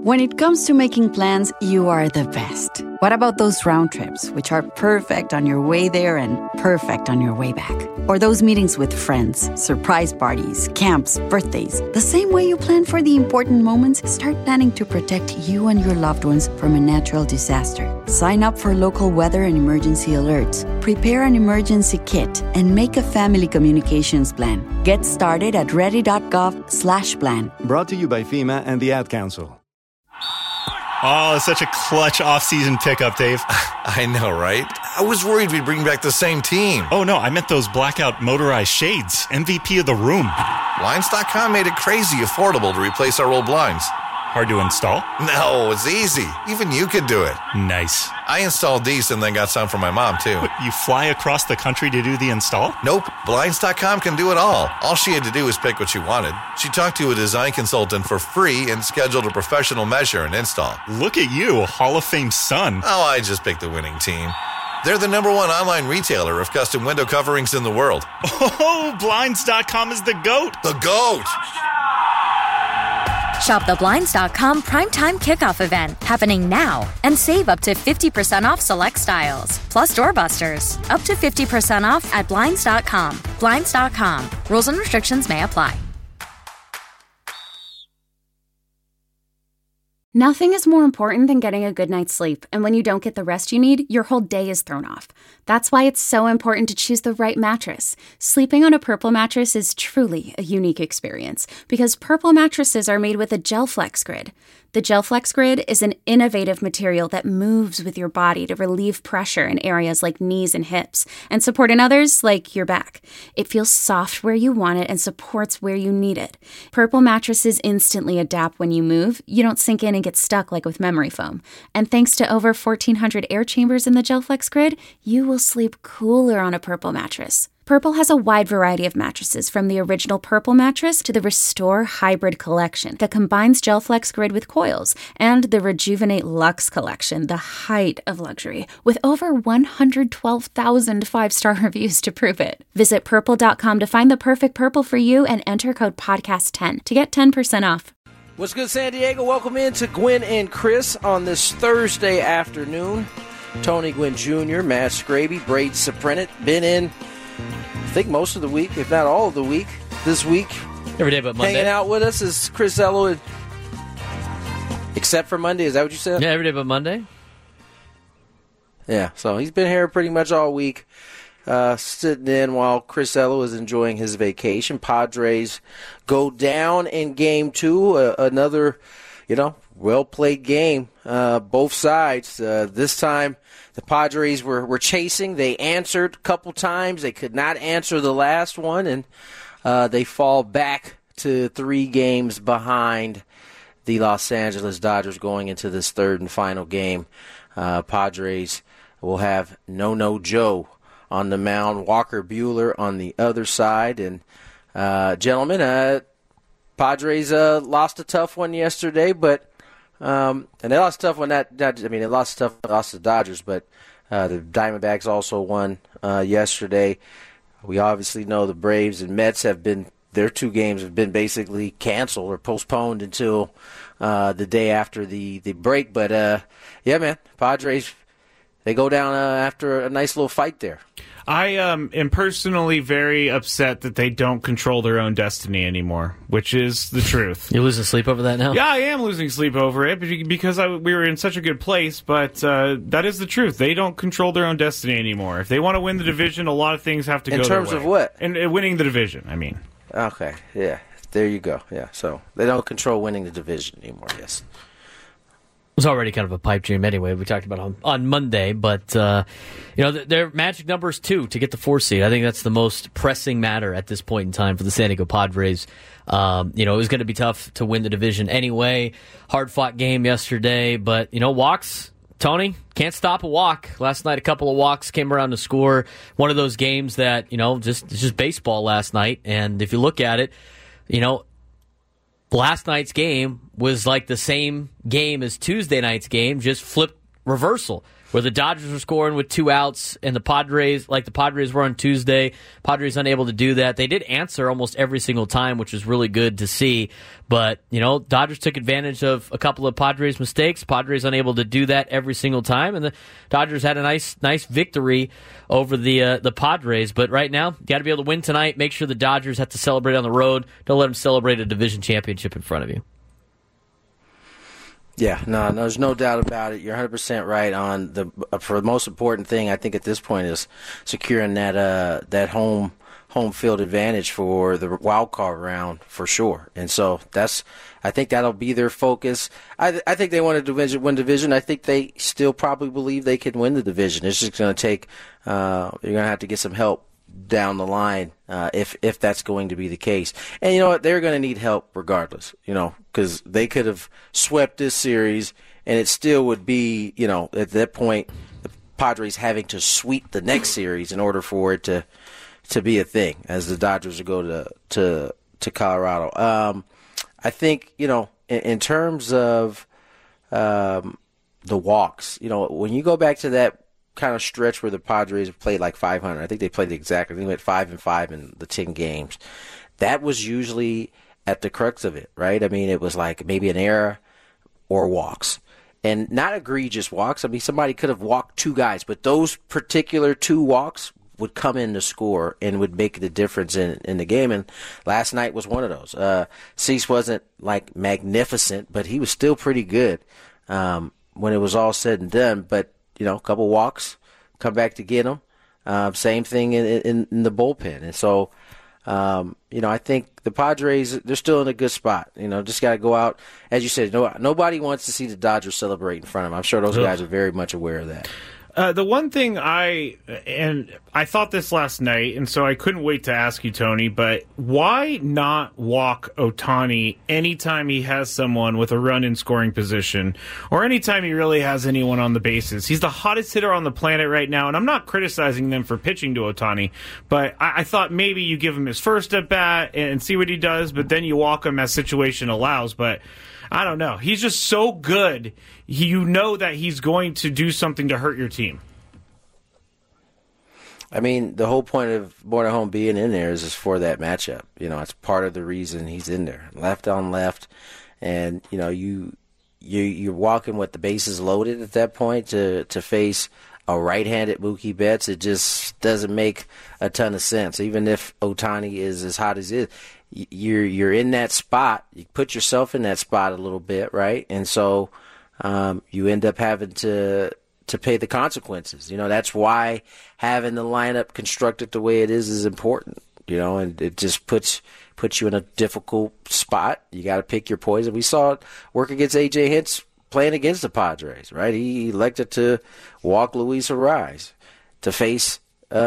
When it comes to making plans, you are the best. What about those round trips, which are perfect on your way there and perfect on your way back? Or those meetings with friends, surprise parties, camps, birthdays. The same way you plan for the important moments, start planning to protect you and your loved ones from a natural disaster. Sign up for local weather and emergency alerts. Prepare an emergency kit and make a family communications plan. Get started at ready.gov/plan. Brought to you by FEMA and the Ad Council. Oh, such a clutch off-season pickup, Dave. I know, right? I was worried we'd bring back the same team. Oh, no, I meant those blackout motorized shades. MVP of the room. Blinds.com made it crazy affordable to replace our old blinds. Hard to install? No, it's easy. Even you could do it. Nice. I installed these and then got some for my mom, too. What, you fly across the country to do the install? Nope. Blinds.com can do it all. All she had to do was pick what she wanted. She talked to a design consultant for free and scheduled a professional measure and install. Look at you, a Hall of Fame son. Oh, I just picked the winning team. They're the #1 online retailer of custom window coverings in the world. Oh, Blinds.com is the GOAT. The GOAT! Shop the Blinds.com Primetime Kickoff event happening now and save up to 50% off select styles. Plus doorbusters, up to 50% off at Blinds.com. Blinds.com. Rules and restrictions may apply. Nothing is more important than getting a good night's sleep, and when you don't get the rest you need, your whole day is thrown off. That's why it's so important to choose the right mattress. Sleeping on a Purple mattress is truly a unique experience because Purple mattresses are made with a GelFlex Grid. The GelFlex Grid is an innovative material that moves with your body to relieve pressure in areas like knees and hips and support in others like your back. It feels soft where you want it and supports where you need it. Purple mattresses instantly adapt when you move. You don't sink in and get stuck like with memory foam. And thanks to over 1,400 air chambers in the GelFlex Grid, you will sleep cooler on a Purple mattress. Purple has a wide variety of mattresses, from the original Purple mattress to the Restore Hybrid collection that combines GelFlex Grid with coils, and the Rejuvenate Luxe collection, the height of luxury, with over 112,000 five-star reviews to prove it. Visit Purple.com to find the perfect Purple for you and enter code PODCAST10 to get 10% off. What's good, San Diego? Welcome in to Gwynn and Chris on this Thursday afternoon. Tony Gwynn Jr., Matt Scraby, Braden Soprenit, been in, I think, most of the week, if not all of the week. This week, every day but Monday. Hanging out with us is Chris Ello, except for Monday. Is that what you said? Yeah, every day but Monday. Yeah, so he's been here pretty much all week, sitting in while Chris Ello is enjoying his vacation. Padres go down in Game 2, another, well-played game, both sides. This time, the Padres were chasing. They answered a couple times. They could not answer the last one, and they fall back to 3 games behind the Los Angeles Dodgers going into this third and final game. Padres will have No Joe on the mound, Walker Buehler on the other side. And, gentlemen, Padres lost a tough one yesterday, but and they lost a tough one. They lost to the Dodgers, but the Diamondbacks also won yesterday. We obviously know the Braves and Mets their 2 games have been basically canceled or postponed until the day after the break. But yeah, man, Padres, they go down after a nice little fight there. I am personally very upset that they don't control their own destiny anymore, which is the truth. You're losing sleep over that now? Yeah, I am losing sleep over it because we were in such a good place, but that is the truth. They don't control their own destiny anymore. If they want to win the division, a lot of things have to go their way. In terms of what? And winning the division, I mean. Okay, yeah, there you go. Yeah, so they don't control winning the division anymore, yes. It was already kind of a pipe dream anyway. We talked about it on Monday, but their magic number is 2 to get the 4 seed. I think that's the most pressing matter at this point in time for the San Diego Padres. It was going to be tough to win the division anyway. Hard-fought game yesterday, but walks. Tony, can't stop a walk. Last night, a couple of walks came around to score. One of those games that it's just baseball last night. And if you look at it, last night's game was like the same game as Tuesday night's game, just flipped reversal. where the Dodgers were scoring with 2 outs, and the Padres were on Tuesday. Padres unable to do that. They did answer almost every single time, which was really good to see. But, Dodgers took advantage of a couple of Padres' mistakes. Padres unable to do that every single time, and the Dodgers had a nice victory over the Padres. But right now, got to be able to win tonight. Make sure the Dodgers have to celebrate on the road. Don't let them celebrate a division championship in front of you. Yeah, no, there's no doubt about it. You're 100% right on for the most important thing, I think, at this point is securing that home field advantage for the wild card round for sure. And so I think that'll be their focus. I think they want to win division. I think they still probably believe they can win the division. It's just going to take you're going to have to get some help down the line if that's going to be the case. And you know what? They're going to need help regardless, because they could have swept this series and it still would be, at that point, the Padres having to sweep the next series in order for it to be a thing as the Dodgers would go to Colorado. I think, in terms of the walks, when you go back to that kind of stretch where the Padres have played like 500. I think they played exactly. They went 5-5 in the 10 games. That was usually at the crux of it, right? I mean, it was like maybe an error or walks. And not egregious walks. I mean, somebody could have walked 2 guys, but those particular 2 walks would come in to score and would make the difference in the game. And last night was one of those. Cease wasn't like magnificent, but he was still pretty good when it was all said and done. But a couple walks, come back to get them. Same thing in the bullpen. And so, I think the Padres, they're still in a good spot. Just got to go out. As you said, nobody wants to see the Dodgers celebrate in front of them. I'm sure those guys are very much aware of that. The one thing I thought this last night, and so I couldn't wait to ask you, Tony, but why not walk Ohtani anytime he has someone with a run in scoring position or anytime he really has anyone on the bases? He's the hottest hitter on the planet right now, and I'm not criticizing them for pitching to Ohtani, but I thought maybe you give him his first at bat and see what he does, but then you walk him as situation allows. But I don't know. He's just so good. That he's going to do something to hurt your team. I mean, the whole point of Born at Home being in there is for that matchup. It's part of the reason he's in there. Left on left, and you're walking with the bases loaded at that point to face a right-handed Mookie Betts. It just doesn't make a ton of sense. Even if Ohtani is as hot as he is, you're in that spot. You put yourself in that spot a little bit, right? And so you end up having to pay the consequences. That's why having the lineup constructed the way it is important. And it just puts you in a difficult spot. You got to pick your poison. We saw it work against A.J. Hinch playing against the Padres, right? He elected to walk Luis Arraez to face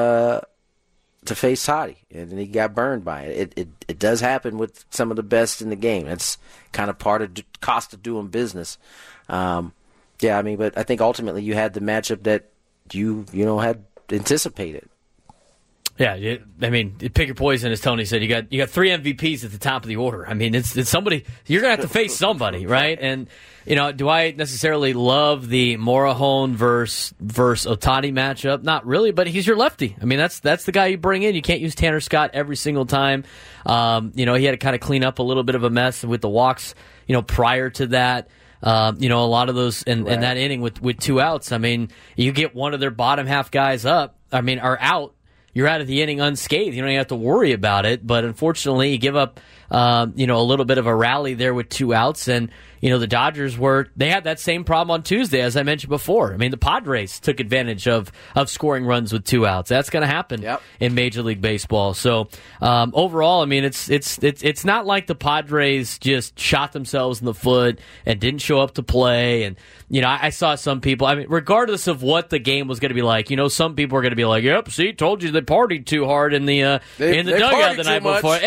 Toddy, and he got burned by it. It does happen with some of the best in the game. That's kind of part of cost of doing business. But I think ultimately you had the matchup that you had anticipated. Yeah, pick your poison, as Tony said. You got 3 MVPs at the top of the order. I mean, it's somebody you're gonna have to face somebody, right? And do I necessarily love the Morejon versus Ohtani matchup? Not really, but he's your lefty. I mean, that's the guy you bring in. You can't use Tanner Scott every single time. He had to kind of clean up a little bit of a mess with the walks. Prior to that. A lot of those in that inning with 2 outs. I mean, you get one of their bottom half guys are out. You're out of the inning unscathed. You don't even have to worry about it. But unfortunately, you give up, a little bit of a rally there with 2 outs. And, the Dodgers they had that same problem on Tuesday, as I mentioned before. I mean, the Padres took advantage of scoring runs with 2 outs. That's going to happen in Major League Baseball. So, overall, I mean, it's not like the Padres just shot themselves in the foot and didn't show up to play. And, I saw some people, regardless of what the game was going to be like, some people are going to be like, yep, see, told you they partied too hard in the dugout the night before.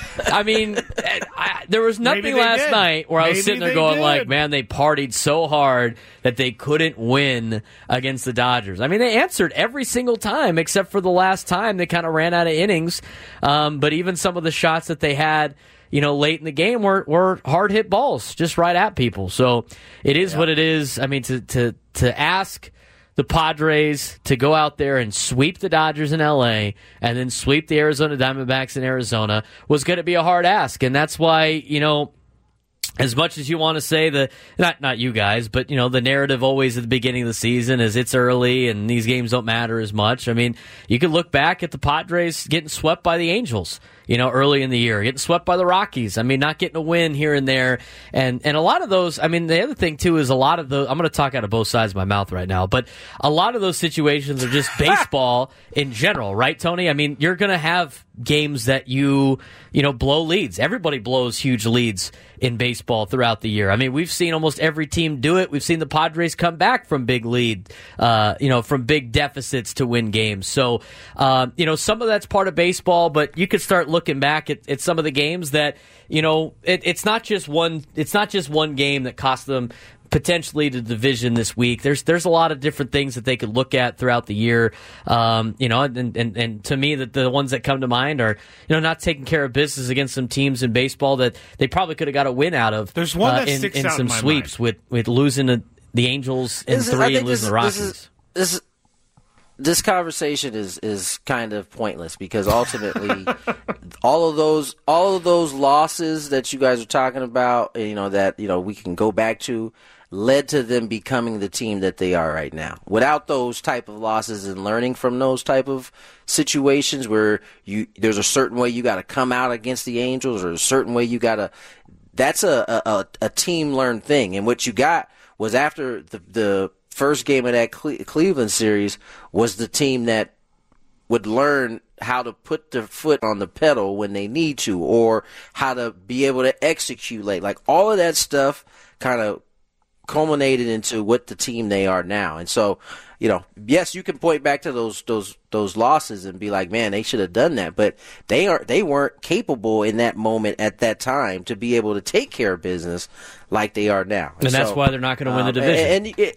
There was nothing last night where I was sitting there going like, man, they partied so hard that they couldn't win against the Dodgers. I mean, they answered every single time except for the last time they kind of ran out of innings. But even some of the shots that they had, late in the game were hard hit balls just right at people. So it is what it is. I mean, to ask the Padres to go out there and sweep the Dodgers in L.A. and then sweep the Arizona Diamondbacks in Arizona was going to be a hard ask. And that's why, as much as you want to say not you guys, but, the narrative always at the beginning of the season is it's early and these games don't matter as much. I mean, you could look back at the Padres getting swept by the Angels, early in the year, getting swept by the Rockies. I mean, not getting a win here and there. And a lot of those, I mean, the other thing, too, is a lot of those, I'm going to talk out of both sides of my mouth right now, but a lot of those situations are just baseball in general, right, Tony? I mean, you're going to have games that you blow leads. Everybody blows huge leads in baseball throughout the year. I mean, we've seen almost every team do it. We've seen the Padres come back from big lead, from big deficits to win games. So, some of that's part of baseball, but you could start looking back at some of the games that, it's not just one game that cost them potentially the division this week. There's a lot of different things that they could look at throughout the year. And to me, that the ones that come to mind are, not taking care of business against some teams in baseball that they probably could have got a win out of. There's one that sticks in out some in my sweeps mind. with losing the Angels in 3 and losing the Rockies. This conversation is kind of pointless because ultimately all of those losses that you guys are talking about, that we can go back to, led to them becoming the team that they are right now. Without those type of losses and learning from those type of situations where there's a certain way you got to come out against the Angels or a certain way you got to, that's a team learned thing. And what you got was after the first game of that Cleveland series was the team that would learn how to put their foot on the pedal when they need to, or how to be able to execute late. Like all of that stuff kind of culminated into what the team they are now. And so, yes, you can point back to those losses and be like, man, they should have done that, but they weren't capable in that moment at that time to be able to take care of business like they are now. And that's why they're not going to win the division.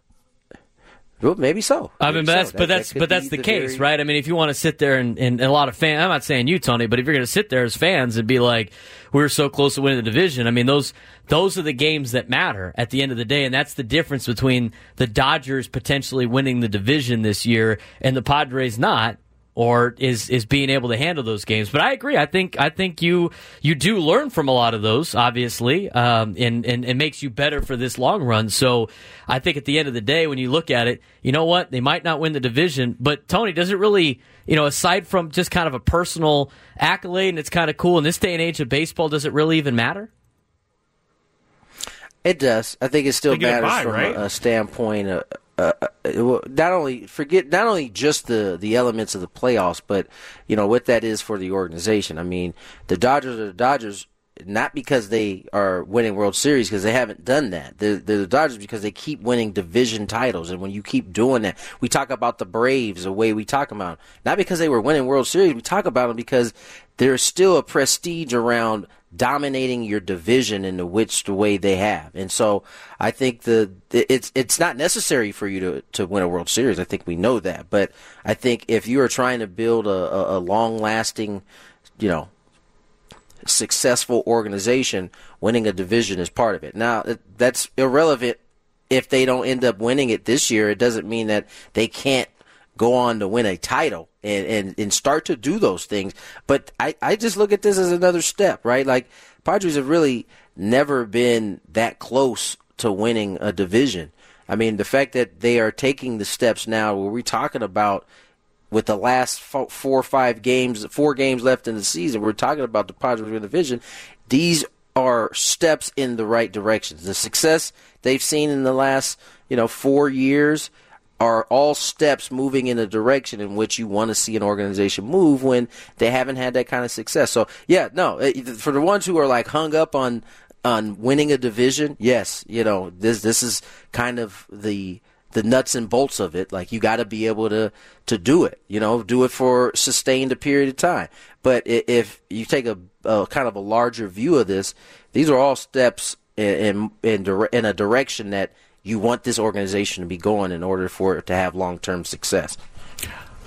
Well, maybe so. I mean, but that's the case, right? I mean, if you want to sit there and a lot of fans, I'm not saying you, Tony, but if you're going to sit there as fans and be like, we're so close to winning the division, I mean, those are the games that matter at the end of the day, and that's the difference between the Dodgers potentially winning the division this year and the Padres not, or is being able to handle those games. But I agree. I think you do learn from a lot of those, obviously, and it makes you better for this long run. So I think at the end of the day, when you look at it, you know what? They might not win the division, but Tony, does it really, aside from just kind of a personal accolade, and it's kind of cool in this day and age of baseball, does it really even matter? It does. I think it still matters from a standpoint of not only just the elements of the playoffs, but what that is for the organization. I mean, the Dodgers are the Dodgers not because they are winning World Series, because they haven't done that. They're the Dodgers because they keep winning division titles, and when you keep doing that, we talk about the Braves the way we talk about them. Not because they were winning World Series, we talk about them because there's still a prestige around dominating your division in the way they have. And so I think it's not necessary for you to win a World Series. I think we know that. But I think if you are trying to build a long-lasting, successful organization, winning a division is part of it. Now, that's irrelevant if they don't end up winning it this year. It doesn't mean that they can't go on to win a title and start to do those things. But I just look at this as another step, right? Like, Padres have really never been that close to winning a division. I mean, the fact that they are taking the steps now where we're talking about with the last 4 games left in the season, we're talking about the Padres winning the division. These are steps in the right directions. The success they've seen in the last, 4 years are all steps moving in a direction in which you want to see an organization move when they haven't had that kind of success. So, for the ones who are like hung up on winning a division, yes, this is kind of the nuts and bolts of it. Like, you got to be able to do it, do it for sustained a period of time. But if you take a kind of a larger view of this, these are all steps in a direction that you want this organization to be going in order for it to have long-term success.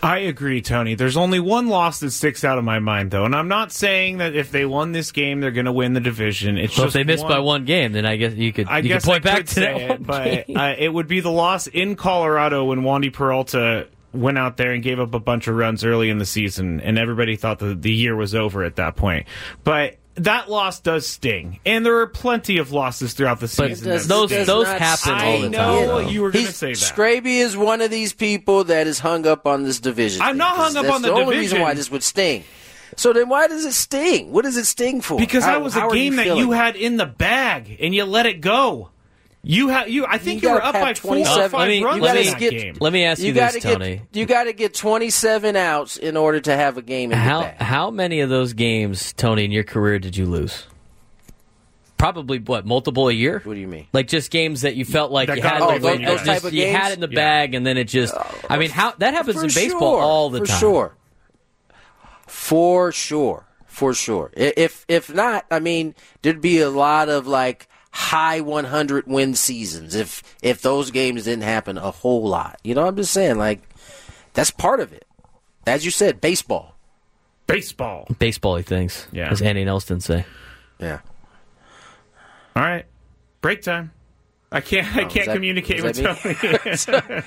I agree, Tony. There's only one loss that sticks out of my mind, though, and I'm not saying that if they won this game, they're going to win the division. It's well, just if they missed by one game, then I guess you could point back to that. But it would be the loss in Colorado when Wandy Peralta went out there and gave up a bunch of runs early in the season, and everybody thought the year was over at that point. But that loss does sting, and there are plenty of losses throughout the season. Those happen all the time. I know you were going to say that. Scraby is one of these people that is hung up on this division. I'm not hung up on the division. That's the only reason why this would sting. So then why does it sting? What does it sting for? Because that was a game that you had in the bag, and you let it go. I think you were up by 4 or 5 runs in that game. Let me ask you this, Tony. You got to get 27 outs in order to have a game in the bag. How many of those games, Tony, in your career did you lose? Probably, multiple a year? What do you mean? Like just games that you felt like you had those type of games? You had it in the bag, and then it just... I mean, that happens in baseball all the time. For sure. If not, I mean, there'd be a lot of, high 100 win seasons if those games didn't happen a whole lot. You know what I'm just saying? That's part of it. As you said, baseball. Baseball-y things. Yeah. As Andy Nelson say. Yeah. All right. Break time. I can't communicate with Tony. He can't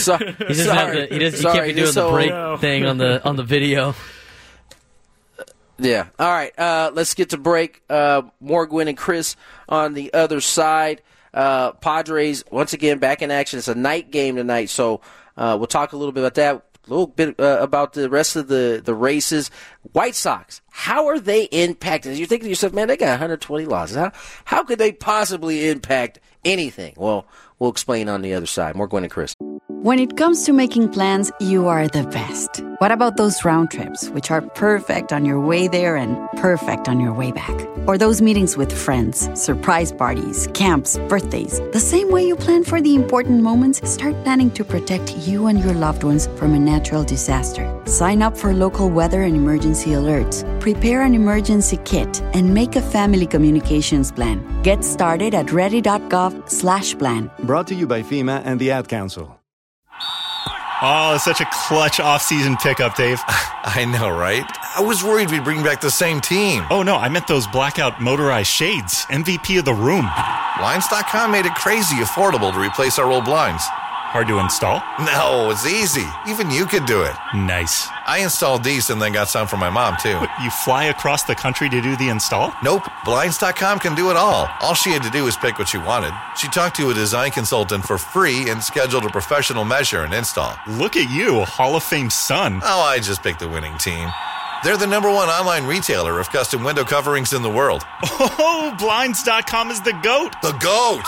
be doing the break thing on the video. Yeah. All right. Let's get to break. More Gwynn and Chris on the other side. Padres, once again, back in action. It's a night game tonight, so we'll talk a little bit about that, a little bit about the rest of the races. White Sox, how are they impacted? You're thinking to yourself, man, they got 120 losses. How could they possibly impact anything? Well, we'll explain on the other side. More Gwynn and Chris. When it comes to making plans, you are the best. What about those round trips, which are perfect on your way there and perfect on your way back? Or those meetings with friends, surprise parties, camps, birthdays. The same way you plan for the important moments, start planning to protect you and your loved ones from a natural disaster. Sign up for local weather and emergency alerts. Prepare an emergency kit and make a family communications plan. Get started at ready.gov/plan. Brought to you by FEMA and the Ad Council. Oh, such a clutch off-season pickup, Dave. I know, right? I was worried we'd bring back the same team. Oh, no, I meant those blackout motorized shades. MVP of the room. Blinds.com made it crazy affordable to replace our old blinds. Hard to install? No, it's easy. Even you could do it. Nice. I installed these and then got some for my mom, too. What, you fly across the country to do the install? Nope. Blinds.com can do it all. All she had to do was pick what she wanted. She talked to a design consultant for free and scheduled a professional measure and install. Look at you, a Hall of Fame son. Oh, I just picked the winning team. They're the #1 online retailer of custom window coverings in the world. Oh, Blinds.com is the GOAT. The GOAT!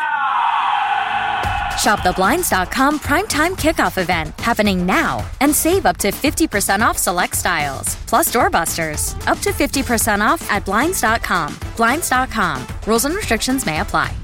Shop the Blinds.com Primetime Kickoff event happening now and save up to 50% off select styles. Plus doorbusters. Up to 50% off at Blinds.com. Blinds.com. Rules and restrictions may apply.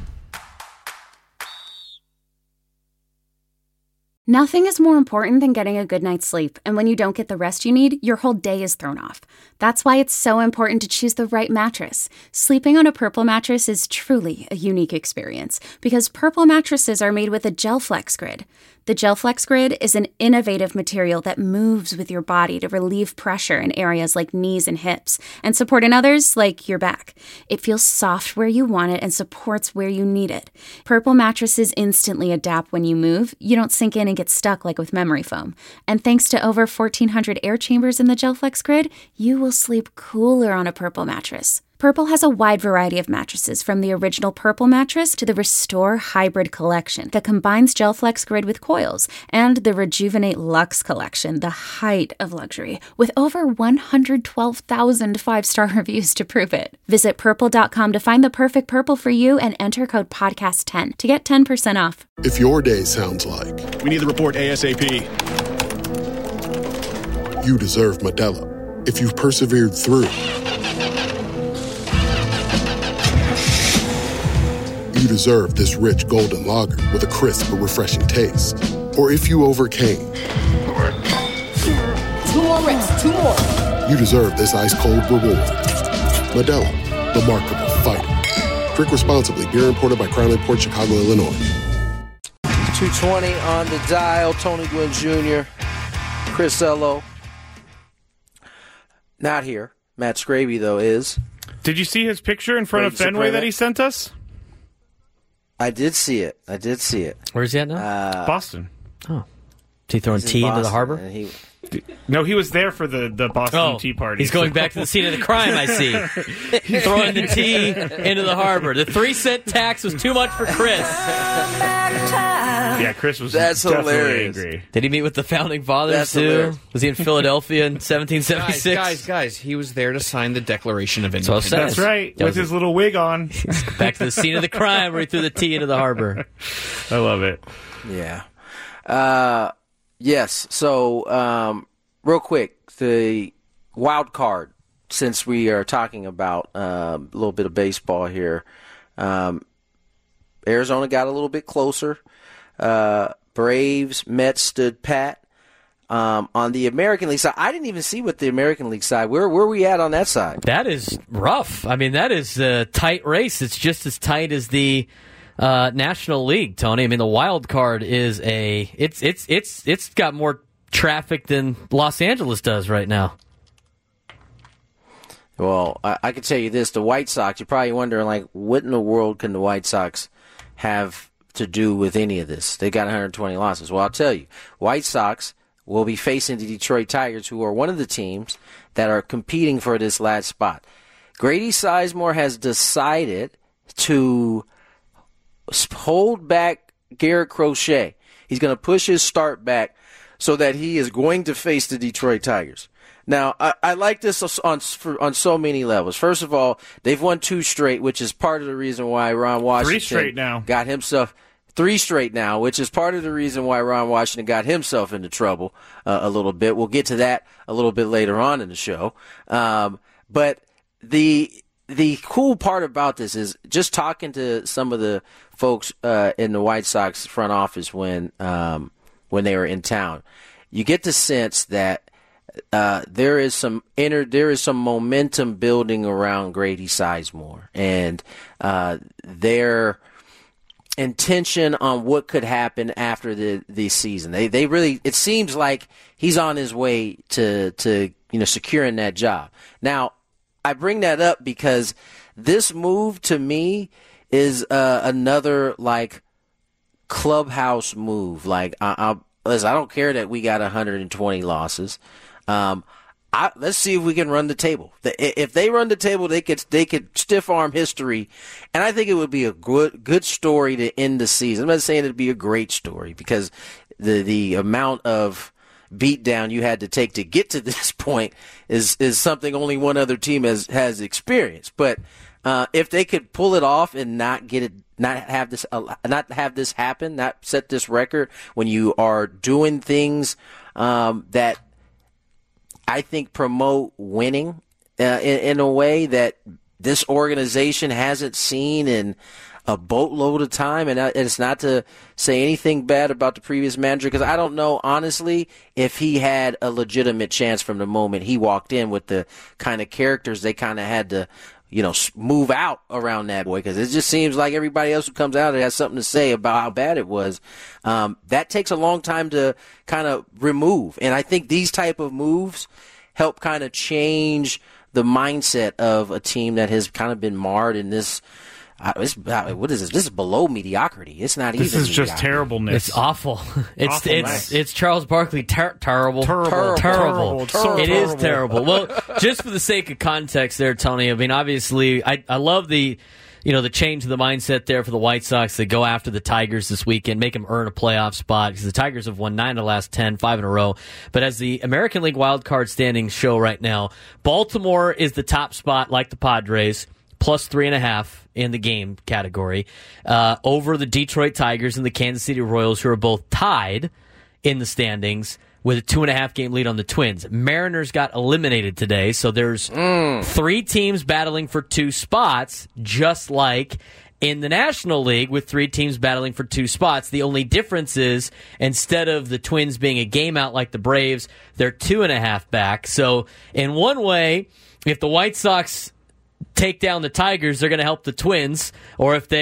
Nothing is more important than getting a good night's sleep, and when you don't get the rest you need, your whole day is thrown off. That's why it's so important to choose the right mattress. Sleeping on a Purple mattress is truly a unique experience because Purple mattresses are made with a GelFlex Grid. The GelFlex Grid is an innovative material that moves with your body to relieve pressure in areas like knees and hips and support in others like your back. It feels soft where you want it and supports where you need it. Purple mattresses instantly adapt when you move. You don't sink in and get stuck like with memory foam. And thanks to over 1,400 air chambers in the GelFlex Grid, you will sleep cooler on a Purple mattress. Purple has a wide variety of mattresses, from the original Purple mattress to the Restore Hybrid collection that combines GelFlex Grid with coils, and the Rejuvenate Luxe collection, the height of luxury, with over 112,000 5-star reviews to prove it. Visit Purple.com to find the perfect Purple for you and enter code PODCAST10 to get 10% off. If your day sounds like, we need the report ASAP, you deserve Modelo. If you've persevered through, you deserve this rich golden lager with a crisp but refreshing taste. Or if you overcame. 2 more reps, 2 more. You deserve this ice-cold reward. Modelo, the Remarkable Fighter. Drink responsibly. Beer imported by Crown Imports, Chicago, Illinois. 220 on the dial. Tony Gwynn Jr., Chris Ello, not here. Matt Scraby, though, is. Did you see his picture in front of Fenway that he sent us? I did see it. Where's he at now? Boston. Oh. Is he throwing tea into the harbor? No, he was there for the Boston Tea Party. He's going back to the scene of the crime, I see. Throwing the tea into the harbor. The 3-cent tax was too much for Chris. Yeah, Chris was That's definitely hilarious. angry. Did he meet with the Founding Fathers, That's too? hilarious. Was he in Philadelphia in 1776? Guys, he was there to sign the Declaration of That's what I Independence. said. That's right, with his little wig on. Back to the scene of the crime where he threw the tea into the harbor. I love it. Yeah. Yes. So, real quick, the wild card, since we are talking about a little bit of baseball here, Arizona got a little bit closer. Braves, Mets stood pat. On the American League side, I didn't even see what the American League side. Where were we at on that side? That is rough. I mean, that is a tight race. It's just as tight as the National League, Tony. I mean, the wild card is it's got more traffic than Los Angeles does right now. Well, I can tell you this: the White Sox. You're probably wondering, like, what in the world can the White Sox have to do with any of this? They got 120 losses. Well, I'll tell you, White Sox will be facing the Detroit Tigers, who are one of the teams that are competing for this last spot. Grady Sizemore has decided to hold back Garrett Crochet. He's going to push his start back so that he is going to face the Detroit Tigers. Now, I like this on so many levels. First of all, they've won 2 straight, which is part of the reason why Ron Washington 3 straight now. got himself 3 straight now, which is part of the reason why Ron Washington got himself into trouble a little bit. We'll get to that a little bit later on in the show. But the cool part about this is just talking to some of the folks in the White Sox front office when they were in town. You get the sense that there is some momentum building around Grady Sizemore and their intention on what could happen after the season. They really, it seems like he's on his way to securing that job. Now, I bring that up because this move to me is another like clubhouse move. Like listen, I don't care that we got 120 losses. Let's see if we can run the table. If they run the table, they could stiff arm history, and I think it would be a good story to end the season. I'm not saying it'd be a great story because the amount of beatdown you had to take to get to this point is something only one other team has experienced. But if they could pull it off and not have this happen, not set this record when you are doing things that I think promote winning in a way that this organization hasn't seen in a boatload of time. And it's not to say anything bad about the previous manager because I don't know, honestly, if he had a legitimate chance from the moment he walked in with the kind of characters they kind of had to, move out around that boy because it just seems like everybody else who comes out has something to say about how bad it was. That takes a long time to kind of remove. And I think these type of moves help kind of change the mindset of a team that has kind of been marred in this. What is this? This is below mediocrity. It's not even. This is just terribleness. It's awful. It's Charles Barkley. Terrible. It is terrible. Well, just for the sake of context, there, Tony. I mean, obviously, I love the change of the mindset there for the White Sox to go after the Tigers this weekend, make them earn a playoff spot because the Tigers have won 9 of the last 10, 5 in a row. But as the American League wildcard standings show right now, Baltimore is the top spot, like the Padres, plus 3.5 in the game category, over the Detroit Tigers and the Kansas City Royals, who are both tied in the standings with a 2.5 game lead on the Twins. Mariners got eliminated today, so there's 3 teams battling for 2 spots, just like in the National League with 3 teams battling for 2 spots. The only difference is instead of the Twins being a game out like the Braves, they're 2.5 back. So in one way, if the White Sox take down the Tigers, they're going to help the Twins, or if they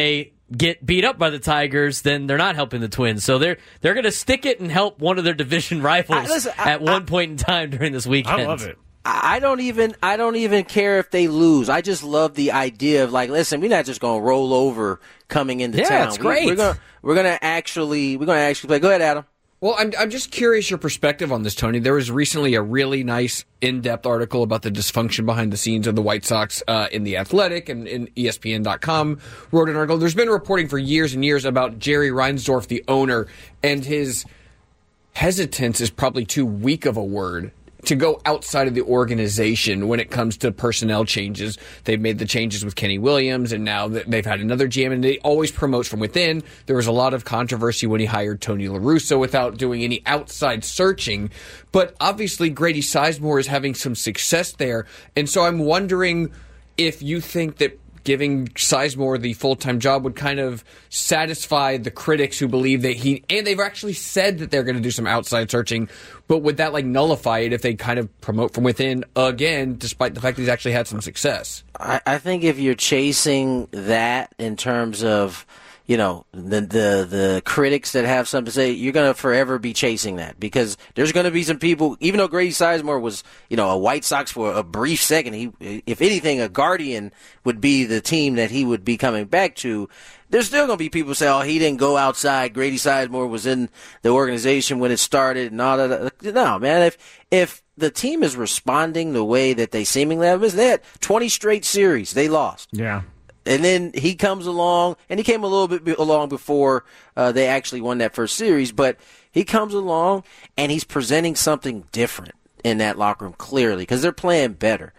get beat up by the Tigers, then they're not helping the Twins. So they're going to stick it and help one of their division rivals at one point in time during this weekend. I love it. I don't even care if they lose. I just love the idea of like, listen, we're not just going to roll over coming into town. Yeah, it's great. We're gonna actually play. Go ahead, Adam. Well, I'm just curious your perspective on this, Tony. There was recently a really nice in-depth article about the dysfunction behind the scenes of the White Sox in The Athletic, and in ESPN.com wrote an article. There's been reporting for years and years about Jerry Reinsdorf, the owner, and his hesitance is probably too weak of a word to go outside of the organization when it comes to personnel changes. They've made the changes with Kenny Williams, and now they've had another GM, and they always promote from within. There was a lot of controversy when he hired Tony La Russa without doing any outside searching. But obviously, Grady Sizemore is having some success there. And so I'm wondering if you think that giving Sizemore the full-time job would kind of satisfy the critics who believe that and they've actually said that they're going to do some outside searching, but would that like nullify it if they kind of promote from within again, despite the fact that he's actually had some success? I think if you're chasing that in terms of, you know, the critics that have something to say, you're going to forever be chasing that, because there's going to be some people, even though Grady Sizemore was, you know, a White Sox for a brief second, he, if anything, a Guardian would be the team that he would be coming back to. There's still going to be people who say, oh, he didn't go outside. Grady Sizemore was in the organization when it started and all that. No, man, if the team is responding the way that they seemingly have, they had 20 straight series they lost. Yeah. And then he comes along, and he came a little bit along before they actually won that first series, but he comes along, and he's presenting something different in that locker room, clearly, because they're playing better.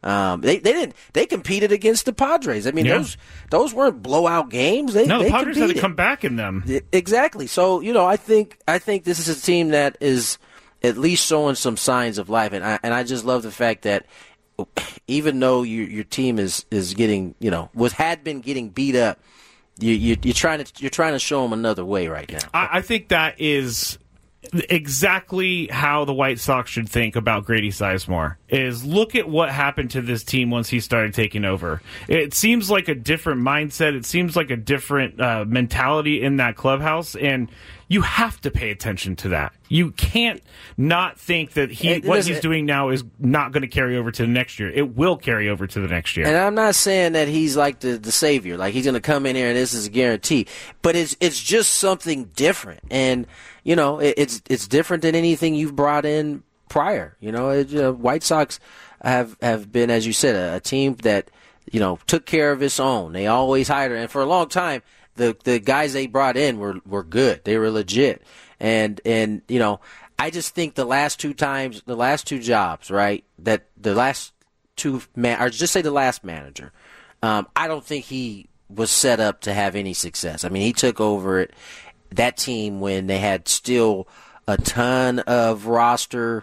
They competed against the Padres. I mean, those weren't blowout games. The Padres had to come back in them. Exactly. So, you know, I think this is a team that is at least showing some signs of life, and I just love the fact that even though your team is getting, you know, had been getting beat up, you're trying to show them another way right now. I think that is exactly how the White Sox should think about Grady Sizemore. Is look at what happened to this team once he started taking over. It seems like a different mindset. It seems like a different mentality in that clubhouse, and you have to pay attention to that. You can't not think that what he's doing now is not going to carry over to the next year. It will carry over to the next year. And I'm not saying that he's like the savior, like he's going to come in here and this is a guarantee. But it's just something different, and you know it's different than anything you've brought in prior. You know, White Sox have been, as you said, a team that, you know, took care of its own. They always hired her, and for a long time, the guys they brought in were good. They were legit. And you know, I just think the last two jobs, right? That the last two or just say the last manager, I don't think he was set up to have any success. I mean, he took over that team when they had still a ton of roster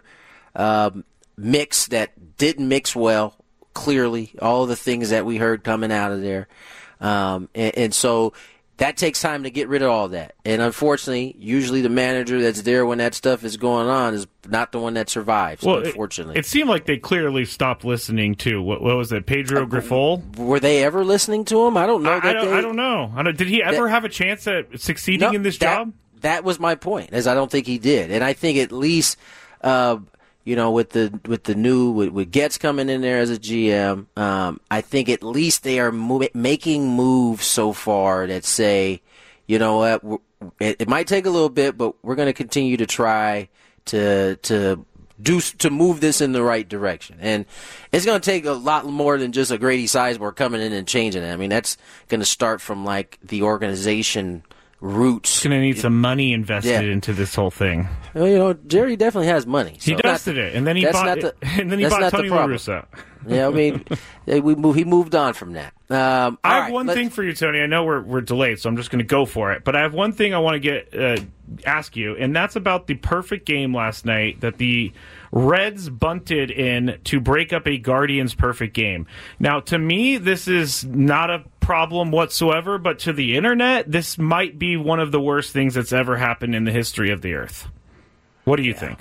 mix that didn't mix well. Clearly, all the things that we heard coming out of there, and so. That takes time to get rid of all that. And unfortunately, usually the manager that's there when that stuff is going on is not the one that survives, unfortunately. It seemed like they clearly stopped listening to, what was it, Pedro Grifol? Were they ever listening to him? I don't know. I don't know. Did he ever have a chance at succeeding in this job? That was my point, is I don't think he did. And I think at least... you know, with Getz coming in there as a GM, I think at least they are making moves so far that say, you know what, it might take a little bit, but we're going to continue to try to move this in the right direction. And it's going to take a lot more than just a Grady Sizemore coming in and changing it. I mean, that's going to start from like the organization roots. It's going to need some money invested into this whole thing. Well, you know, Jerry definitely has money. So he dusted it, and then he bought Tony La Russa. Yeah, I mean, he moved on from that. I have one thing for you, Tony. I know we're delayed, so I'm just going to go for it. But I have one thing I want to ask you, and that's about the perfect game last night that the Reds bunted in to break up a Guardians' perfect game. Now, to me, this is not a problem whatsoever, but to the internet, this might be one of the worst things that's ever happened in the history of the Earth. What do you think?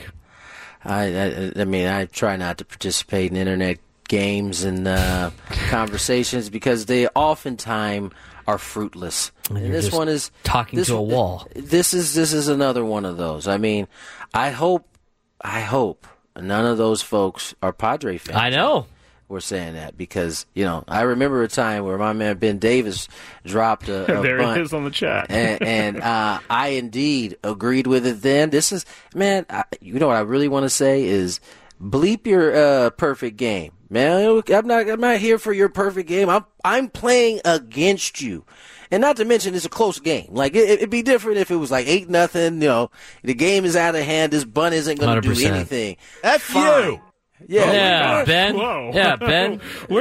I mean, I try not to participate in internet games and conversations because they oftentimes are fruitless. And this just one is talking to a wall. This is another one of those. I mean, I hope none of those folks are Padre fans. I know. We're saying that because, I remember a time where my man Ben Davis dropped a there bunt, it is on the chat. and I indeed agreed with it then. This is, man, what I really want to say is bleep your perfect game. Man, I'm not here for your perfect game. I'm playing against you. And not to mention, it's a close game. Like, it'd be different if it was like 8-0, the game is out of hand, this bunt isn't going to do anything. F you! Yeah, Ben. Whoa. Yeah, Ben.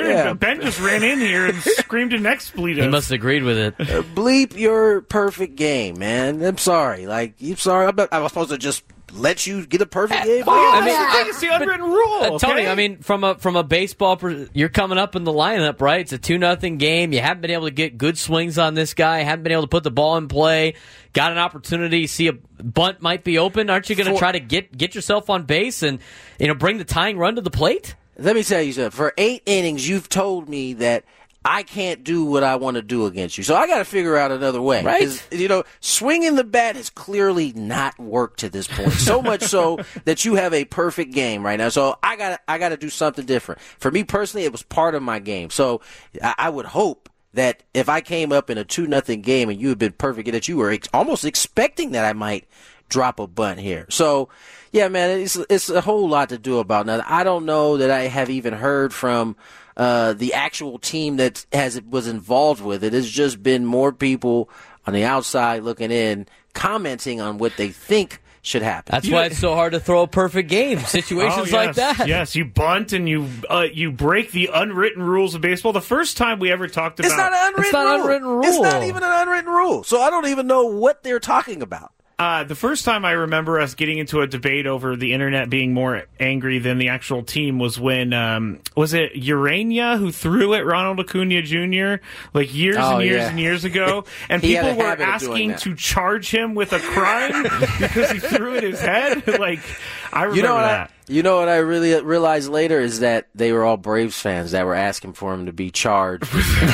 Ben just ran in here and screamed an expletive. He must have agreed with it. Bleep your perfect game, man. I'm sorry. I'm sorry. I'm supposed to just let you get a perfect game? It's the unwritten rule. Tony, okay? I mean, from a baseball, you're coming up in the lineup, right? It's a 2-0 game. You haven't been able to get good swings on this guy. Haven't been able to put the ball in play. Got an opportunity. See a bunt might be open. Aren't you going to try to get yourself on base and bring the tying run to the plate? Let me tell you something. For 8 innings, you've told me that I can't do what I want to do against you. So I got to figure out another way. Right. Swinging the bat has clearly not worked to this point. So much so that you have a perfect game right now. So I got to do something different. For me personally, it was part of my game. So I would hope that if I came up in a 2-0 game and you had been perfect, that you were almost expecting that I might drop a bunt here. So, yeah, man, it's a whole lot to do about now. I don't know that I have even heard from the actual team that was involved with it. It's just been more people on the outside looking in, commenting on what they think should happen. That's why it's so hard to throw a perfect game. Situations like that. Yes, you bunt and you break the unwritten rules of baseball. The first time we ever talked about it's not an unwritten rule. It's not even an unwritten rule. So I don't even know what they're talking about. The first time I remember us getting into a debate over the internet being more angry than the actual team was when, was it Urania who threw at Ronald Acuna Jr. like years and years ago? And people were asking to charge him with a crime because he threw at his head? Like, I remember that. You know what I really realized later is that they were all Braves fans that were asking for him to be charged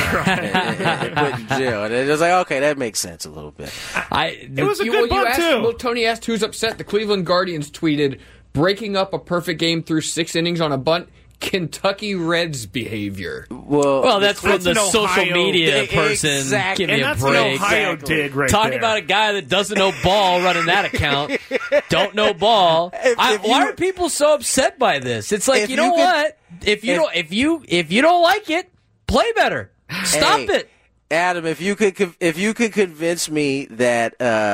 and put in jail. And it was like, okay, that makes sense a little bit. It was a good bunt, too. Well, Tony asked who's upset. The Cleveland Guardians tweeted, breaking up a perfect game through 6 innings on a bunt, Kentucky Reds behavior. Well, that's from the social media person. Exactly. Give me and a that's break. An Ohio dig right Talking there. about a guy that doesn't know ball running that account. Don't know ball. Why are people so upset by this? It's like, what? If you don't like it, play better. Stop it. Adam, if you could convince me that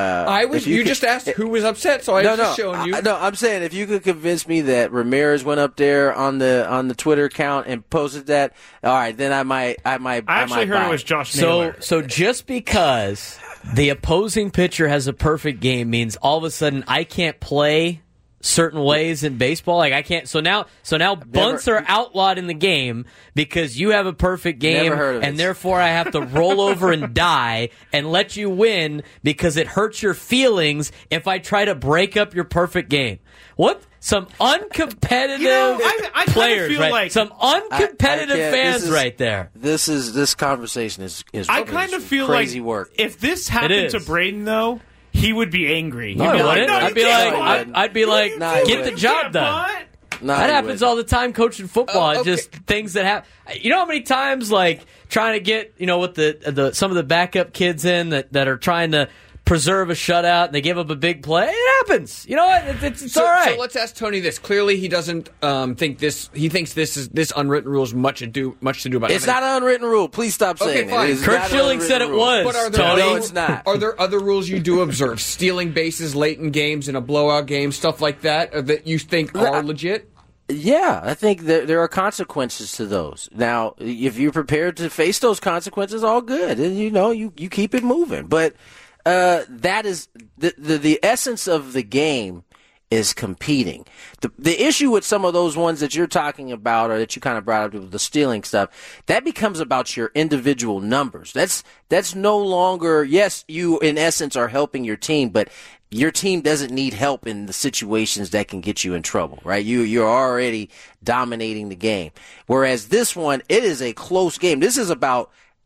you just asked who was upset, so I was just showing you. No, I'm saying if you could convince me that Ramirez went up there on the Twitter account and posted that, all right, then I might. I actually heard it was Josh Naylor. So just because the opposing pitcher has a perfect game means all of a sudden I can't play certain ways in baseball. Like I can't. So now bunts are outlawed in the game because you have a perfect game, and therefore I have to roll over and die and let you win because it hurts your feelings if I try to break up your perfect game. What? Some uncompetitive I players, feel right? like Some uncompetitive fans right there. This conversation is I kind of feel crazy like work. If this happened to Braden, though, he would be angry. No, I'd be like, get the job done. That happens all the time coaching football. It's just things that happen. You know how many times, like, trying to get, with the some of the backup kids in that are trying to preserve a shutout and they give up a big play? It happens. You know what? It's all right. So let's ask Tony this. Clearly, he doesn't think this. He thinks this unwritten rule is much to do about it. It's not an unwritten rule. Please stop saying it. Kurt Schilling said it was. But are there Tony? No, it's not. Are there other rules you do observe? Stealing bases late in games in a blowout game, stuff like that you think are legit? Yeah, I think there are consequences to those. Now, if you're prepared to face those consequences, all good. And you keep it moving. But that is the essence of the game is competing. The issue with some of those ones that you're talking about or that you kind of brought up with the stealing stuff, that becomes about your individual numbers. That's no longer, yes, you in essence are helping your team, but your team doesn't need help in the situations that can get you in trouble, right? You're already dominating the game. Whereas this one, it is a close game. This is about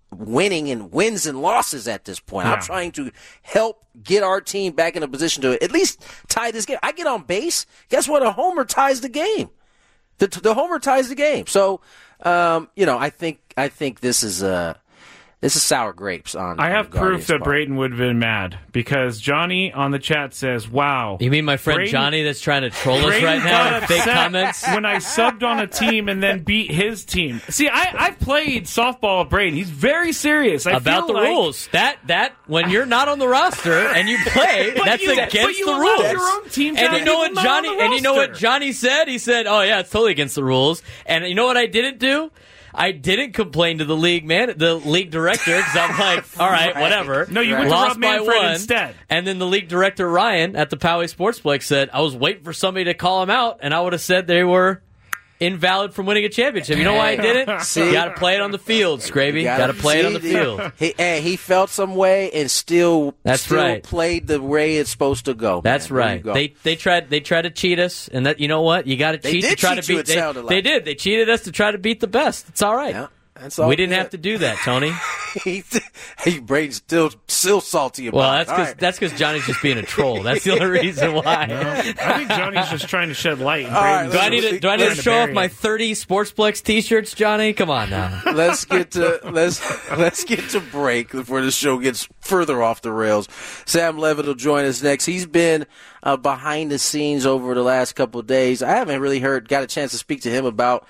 winning and wins and losses at this point. I'm trying to help get our team back in a position to at least tie this game. I get on base. Guess what? A homer ties the game. The homer ties the game. So, I think this is sour grapes on. I have proof that Brayton would have been mad because Johnny on the chat says, "Wow." You mean my friend Brayton, Johnny that's trying to troll us right now with fake comments? When I subbed on a team and then beat his team. See, I've played softball with Brayton. He's very serious about the rules. That when you're not on the roster and you play, that's against the rules. Your own team and you know what Johnny said? He said, "Oh yeah, it's totally against the rules." And you know what I didn't do? I didn't complain to the league director, because I'm like, all right, whatever. No, you went to Rob Manfred instead. And then the league director, Ryan, at the Poway Sportsplex said, I was waiting for somebody to call him out, and I would have said they were invalid from winning a championship. You know why I didn't? You got to play it on the field, Scraby. Got to play it on the field. He felt some way and still right. played the way it's supposed to go. That's right. They tried to cheat us, and that, you know what? You got to cheat to try to beat. They did. They cheated us to try to beat the best. It's all right. Yeah. We didn't have to do that, Tony. Brayden's still salty about it. That's because Johnny's just being a troll. That's the only reason why. No, I think Johnny's just trying to shed light. Do I need to show off my 30 Sportsplex T-shirts, Johnny? Come on now. Let's get to break before the show gets further off the rails. Sam Levitt will join us next. He's been behind the scenes over the last couple of days. I haven't really got a chance to speak to him about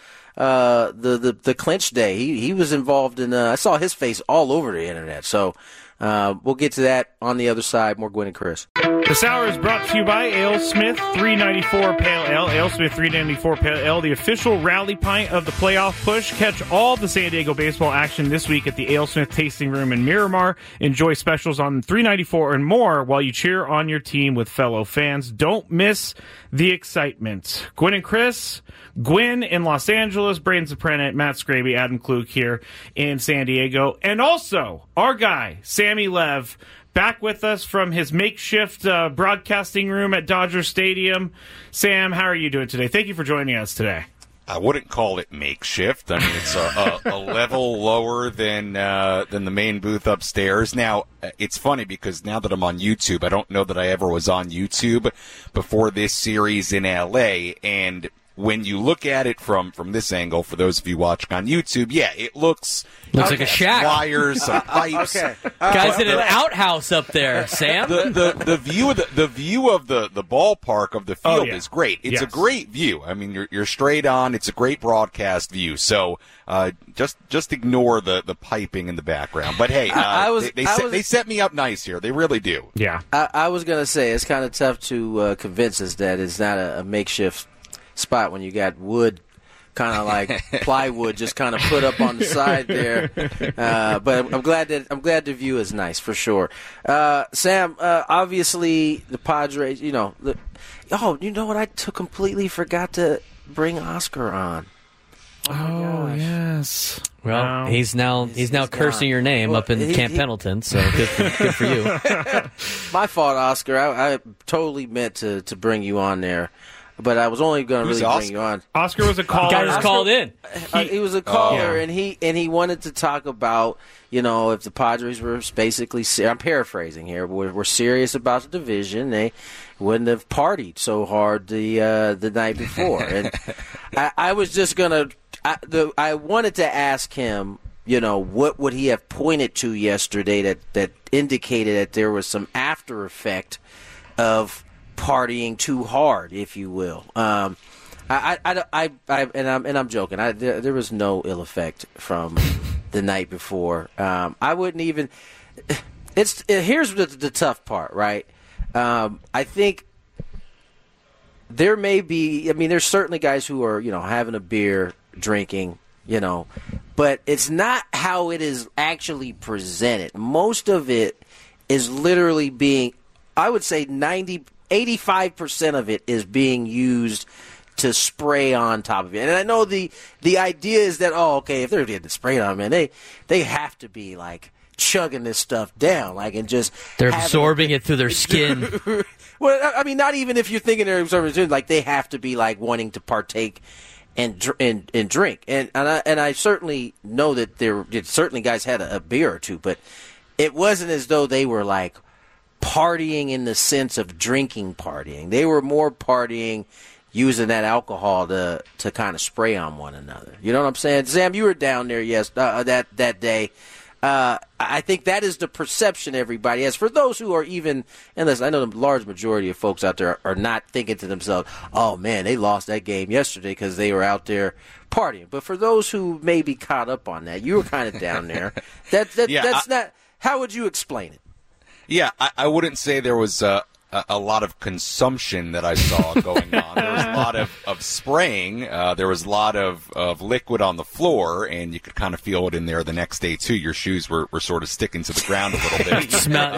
the clinch day. He was involved in. I saw his face all over the internet. So we'll get to that on the other side. More Gwynn and Chris. This hour is brought to you by AleSmith 394 Pale Ale. AleSmith 394 Pale Ale, the official rally pint of the playoff push. Catch all the San Diego baseball action this week at the AleSmith Tasting Room in Miramar. Enjoy specials on 394 and more while you cheer on your team with fellow fans. Don't miss the excitement. Gwynn and Chris. Gwynn in Los Angeles, Braden Soprano, Matt Scraby, Adam Klug here in San Diego. And also, our guy, Sammy Lev, back with us from his makeshift broadcasting room at Dodger Stadium. Sam, how are you doing today? Thank you for joining us today. I wouldn't call it makeshift. I mean, it's a level lower than the main booth upstairs. Now, it's funny because now that I'm on YouTube, I don't know that I ever was on YouTube before this series in LA, and when you look at it from this angle, for those of you watching on YouTube, yeah, it looks like a shack. Wires, some pipes. Guys in an outhouse up there, Sam. The view of the ballpark of the field is great. It's a great view. I mean, you're straight on. It's a great broadcast view. So just ignore the piping in the background. But hey, they set me up nice here. They really do. Yeah. I was gonna say it's kind of tough to convince us that it's not a makeshift spot when you got wood, kind of like plywood, just kind of put up on the side there. But I'm glad the view is nice for sure. Sam, obviously the Padres. You know what? I completely forgot to bring Oscar on. Oh yes. Well, he's now cursing your name up in Camp Pendleton. So good for you. My fault, Oscar. I totally meant to bring you on there. But I was only going to really bring you on. Oscar was a caller. The guy just called in. He was a caller, and he wanted to talk about, if the Padres were basically, I'm paraphrasing here, we're serious about the division, they wouldn't have partied so hard the night before. And I was just going to, I wanted to ask him, what would he have pointed to yesterday that indicated that there was some after effect of partying too hard, if you will. And I'm joking. There was no ill effect from the night before. I wouldn't even. Here's the tough part, right? I think there may be. I mean, there's certainly guys who are having a beer, drinking, but it's not how it is actually presented. Most of it is literally being, I would say, 85% of it is being used to spray on top of it. And I know the idea is that, if they're getting sprayed on, man, they have to be like chugging this stuff down, and just they're absorbing it through their skin. Well, I mean, not even if you're thinking they're absorbing it, like they have to be like wanting to partake and drink. And I certainly know that certainly guys had a beer or two, but it wasn't as though they were like partying in the sense of drinking partying. They were more partying using that alcohol to kind of spray on one another. You know what I'm saying? Sam, you were down there that day. I think that is the perception everybody has. For those who are even, and listen, I know the large majority of folks out there are not thinking to themselves, oh man, they lost that game yesterday because they were out there partying. But for those who may be caught up on that, you were kind of down there. That's not, how would you explain it? Yeah, I wouldn't say there was a lot of consumption that I saw going on. There was a lot of spraying. There was a lot of liquid on the floor, and you could kind of feel it in there the next day, too. Your shoes were sort of sticking to the ground a little bit.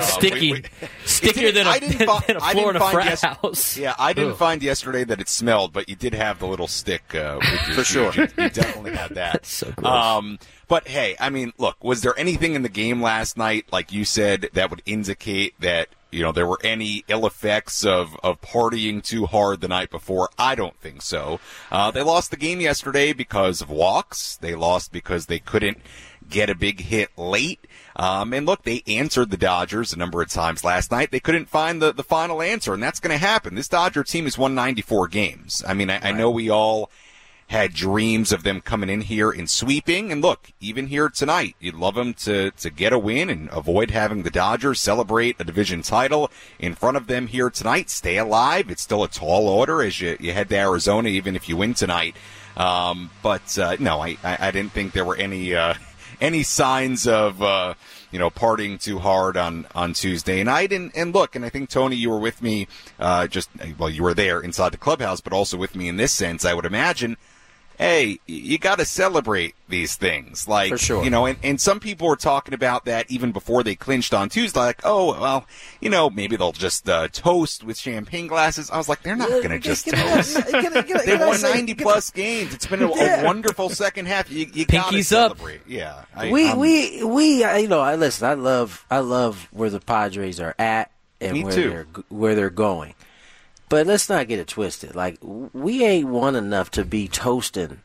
Stickier than a floor in a frat house. Yeah, I didn't find yesterday that it smelled, but you did have the little stick with your For shoes. sure. You definitely had that. That's so gross. But, hey, I mean, look, was there anything in the game last night, like you said, that would indicate that, you know, there were any ill effects of partying too hard the night before? I don't think so. They lost the game yesterday because of walks. They lost because they couldn't get a big hit late. And look, they answered the Dodgers a number of times last night. They couldn't find the final answer, and that's going to happen. This Dodger team has won 94 games. I mean, I know we all had dreams of them coming in here and sweeping. And look, even here tonight, you'd love them to get a win and avoid having the Dodgers celebrate a division title in front of them here tonight. Stay alive. It's still a tall order as you head to Arizona, even if you win tonight. But no, I didn't think there were any signs of partying too hard on Tuesday night. And look, and I think, Tony, you were with me you were there inside the clubhouse, but also with me in this sense, I would imagine. Hey, you got to celebrate these things. Like, for sure. And some people were talking about that even before they clinched on Tuesday. Like, oh, well, maybe they'll just toast with champagne glasses. I was like, they're not going to just toast. They won 90-plus games. It's been a wonderful second half. You got to celebrate. Up. Yeah. Listen, I love where the Padres are at and where they're going. But let's not get it twisted. Like, we ain't won enough to be toasting,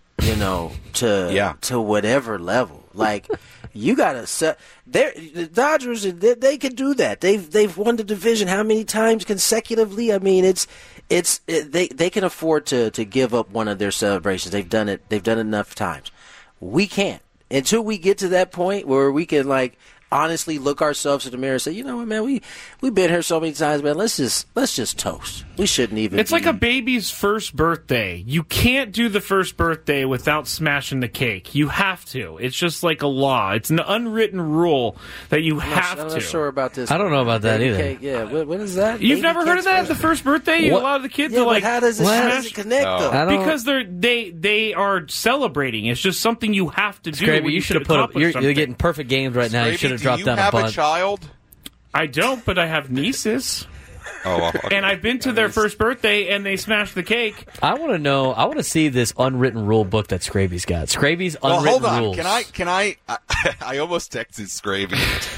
to whatever level. Like, you gotta set. The Dodgers, they can do that. They've won the division how many times consecutively? I mean, they can afford to give up one of their celebrations. They've done it. They've done it enough times. We can't until we get to that point where we can honestly look ourselves in the mirror and say, you know what, man, we've been here so many times, man. Let's just toast. We shouldn't even. It's like a baby's first birthday. You can't do the first birthday without smashing the cake. You have to. It's just like a law. It's an unwritten rule that you have to. I'm not sure about this. I don't know about that either. Cake, yeah, what is that? You've never heard of that at the first birthday? A lot of the kids are like, how does it connect though? Because they are celebrating. It's just something you have to do. Scraby, you should have put up. You're getting perfect games right now. You should have dropped down a bunch. Do you have a child? I don't, but I have nieces. Oh, okay. And I've been to their first birthday, and they smashed the cake. I want to know. I want to see this unwritten rule book that Scraby's got. Scraby's unwritten rules. Hold on. Can I? I almost texted Scraby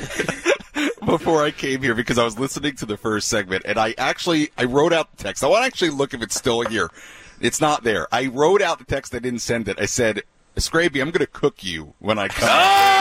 before I came here because I was listening to the first segment, and I wrote out the text. I want to actually look if it's still here. It's not there. I wrote out the text. I didn't send it. I said, Scraby, I'm going to cook you when I come.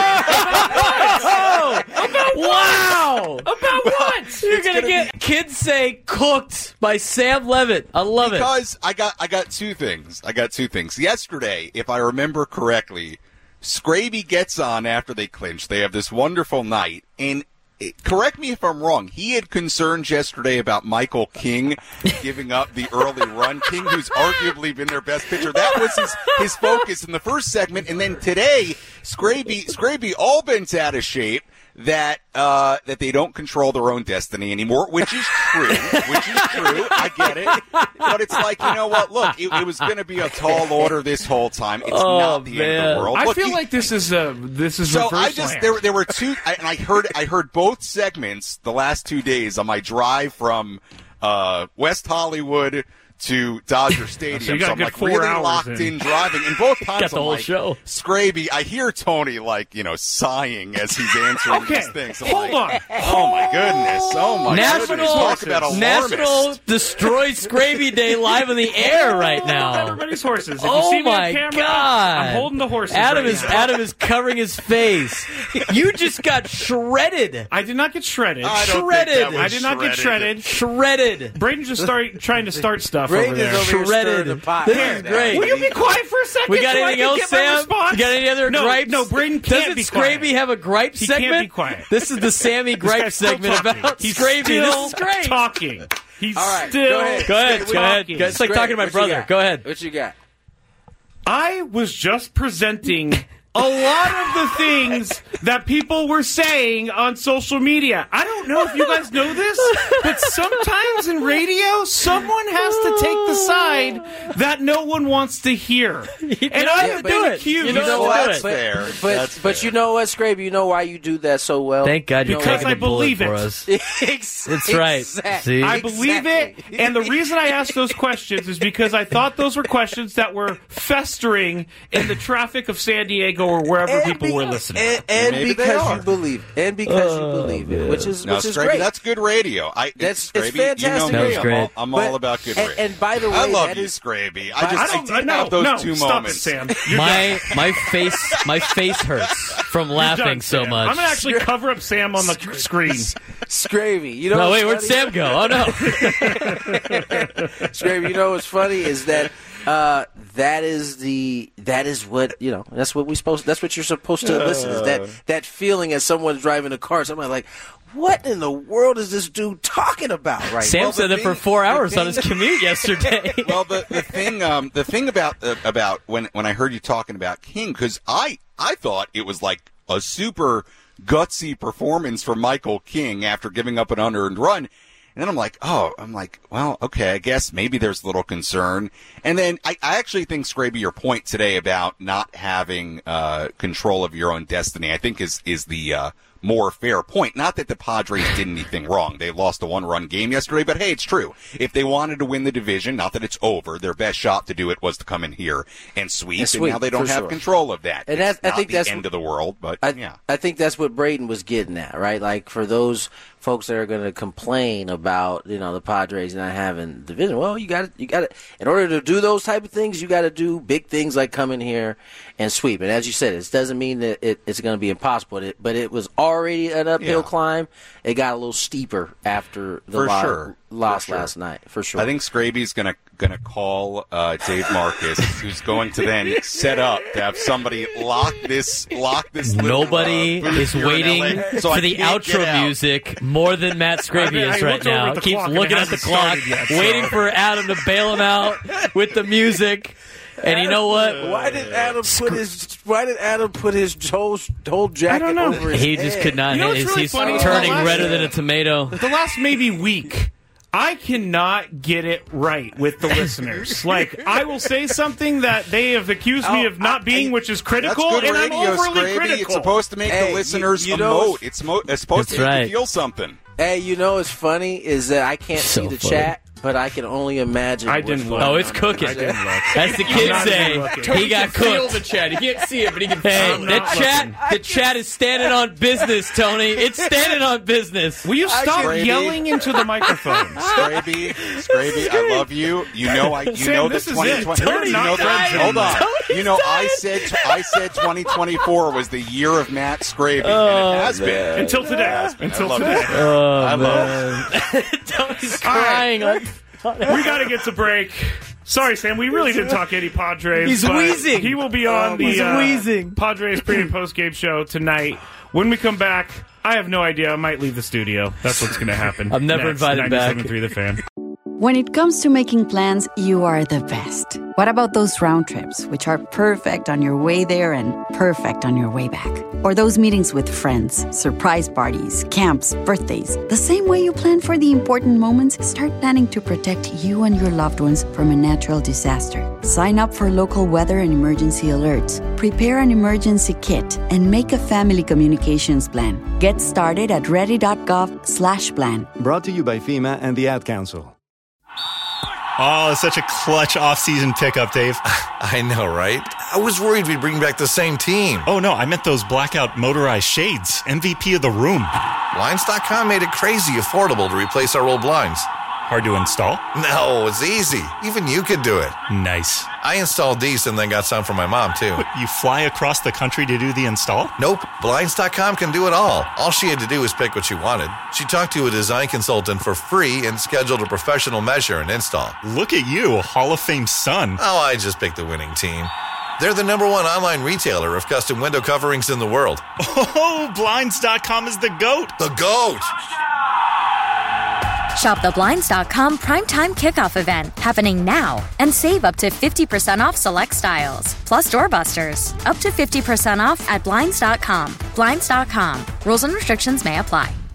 Wow! About what? You're gonna get kids say cooked by Sam Levitt. I love it. Because I got two things. Yesterday, if I remember correctly, Scraby gets on after they clinch. They have this wonderful night, and correct me if I'm wrong, he had concerns yesterday about Michael King giving up the early run. King, who's arguably been their best pitcher. That was his focus in the first segment. And then today, Scraby all bent out of shape that they don't control their own destiny anymore, which is true. I get it. But it's like, you know what? Look, it was going to be a tall order this whole time. It's not the end of the world. I feel like this is so reverse. There were two, and I heard both segments the last 2 days on my drive from West Hollywood to Dodger Stadium. So you got so a I'm good like 4 really hours locked in driving. And both times Got the I'm whole like, show. Scraby, I hear Tony sighing as he's answering these things. I'm hold like, on. Oh my goodness. Oh my goodness. Talk about alarmist. National Destroy Scraby Day live in the air right now. Everybody's horses. If you Oh see me my on camera, God! I'm holding the horses. Adam right is now. Adam is covering his face. You just got shredded. I did not get shredded. Shredded. I did not get shredded. Shredded. Braden just trying to start stuff Braden over there. is over here stirring Shredded. the pot This right is now. great. Will you be quiet for a second? We got so I anything can else, get my Sam? response? You got any other gripes? No, Braden can't Doesn't be Scraby quiet. have a gripe He segment? can't be quiet. This is the Sammy gripe guy's still segment talking. about He's Scraby. still This is great. talking. He's All right, still go ahead. Go ahead. talking. It's like talking to my What you brother. got? Go ahead. What you got? I was just presenting a lot of the things that people were saying on social media. I don't know if you guys know this, but sometimes in radio, someone has to take the side that no one wants to hear. And I've been accused. You know Well, what? that's fair. That's But fair. you know what, Scraby? You know why you do that so well? Thank God you're Because taking I the bullet believe for it. us. That's right. See? I believe it, and the reason I asked those questions is because I thought those were questions that were festering in the traffic of San Diego or wherever people were listening. And Maybe they because are. you believe, and because you believe it, which is Scraby, great. That's good radio. It's Scraby, fantastic You know me. That was great. I'm But- all about good radio. And by the way, I love that you, is- Scraby. I I did have those two stop moments. it, Sam. You're My face hurts from done, Sam. laughing so much. I'm going to actually cover up Sam on the screen. Scraby. You know No, what's wait, where'd funny? Sam go? Oh no. Scraby, you know what's funny is that that is what that's what you're supposed to listen is that feeling as someone's driving a car. Somebody like, what in the world is this dude talking about right Sam now? said that for 4 hours on his commute yesterday. Well, the thing about when I heard you talking about King, because I thought it was like a super gutsy performance for Michael King after giving up an unearned run. And then I'm like, well, okay, I guess maybe there's a little concern. And then I actually think, Scraby, your point today about not having control of your own destiny, I think is the more fair point. Not that the Padres did anything wrong. They lost a one-run game yesterday, but hey, it's true. If they wanted to win the division, not that it's over, their best shot to do it was to come in here and sweep. And now they don't have control of that. And it's I not think the that's end of the world, but yeah. I think that's what Braden was getting at, right? Like for those folks that are going to complain about, the Padres not having division. Well, you got to, in order to do those type of things, you got to do big things like come in here and sweep. And as you said, it doesn't mean that it's going to be impossible, but it was already an uphill climb. It got a little steeper after the loss last night, for sure. I think Scraby's gonna call Dave Marcus, who's going to then set up to have somebody lock this. Nobody little, is waiting so for the outro music more than Matt Scraby is right now. Keeps looking at the clock, waiting for Adam to bail him out with the music. And you know what? Why did Adam put his whole jacket over his He just head? could not. He's turning redder than a tomato. The last maybe week, I cannot get it right with the listeners. Like, I will say something that they have accused me of not being, which is critical, That's good and radio, I'm overly Scraby. critical. It's supposed to make the listeners emote. It's supposed to make you feel something. Hey, what's funny is that I can't see the chat, but I can only imagine. I didn't look. Oh, it's cooking. I didn't look. That's the kid saying he got Feel cooked. the chat. He can't see it, but he can Hey, feel the chat is standing on business, Tony. It's standing on business. Will you stop Scraby. yelling into the microphone? Scraby, I love you. You know Sam, that this is 2020. it. We're not friends Hold on. anymore. I said 2024 was the year of Matt Scraby, and it has been Until today. Until love today. it. I love it. Tony's crying. We got to get to break. Sorry, Sam. We really didn't talk any Padres. He's but wheezing. He will be on He's wheezing. Padres pre- and post-game show tonight. When we come back, I have no idea. I might leave the studio. That's what's going to happen. I'm never Next, invited back. 97.3 The Fan. When it comes to making plans, you are the best. What about those round trips, which are perfect on your way there and perfect on your way back? Or those meetings with friends, surprise parties, camps, birthdays. The same way you plan for the important moments, start planning to protect you and your loved ones from a natural disaster. Sign up for local weather and emergency alerts. Prepare an emergency kit and make a family communications plan. Get started at ready.gov/plan. Brought to you by FEMA and the Ad Council. Oh, such a clutch off-season pickup, Dave. I know, right? I was worried we'd bring back the same team. Oh, no, I meant those blackout motorized shades. MVP of the room. Blinds.com made it crazy affordable to replace our old blinds. Hard to install? No, it's easy. Even you could do it. Nice. I installed these and then got some for my mom, too. What, you fly across the country to do the install? Nope. Blinds.com can do it all. All she had to do was pick what she wanted. She talked to a design consultant for free and scheduled a professional measure and install. Look at you, a Hall of Fame son. Oh, I just picked the winning team. They're the #1 online retailer of custom window coverings in the world. Oh, Blinds.com is the GOAT. The GOAT! Shop the Blinds.com Primetime Kickoff event happening now and save up to 50% off select styles. Plus doorbusters. Up to 50% off at Blinds.com. Blinds.com. Rules and restrictions may apply.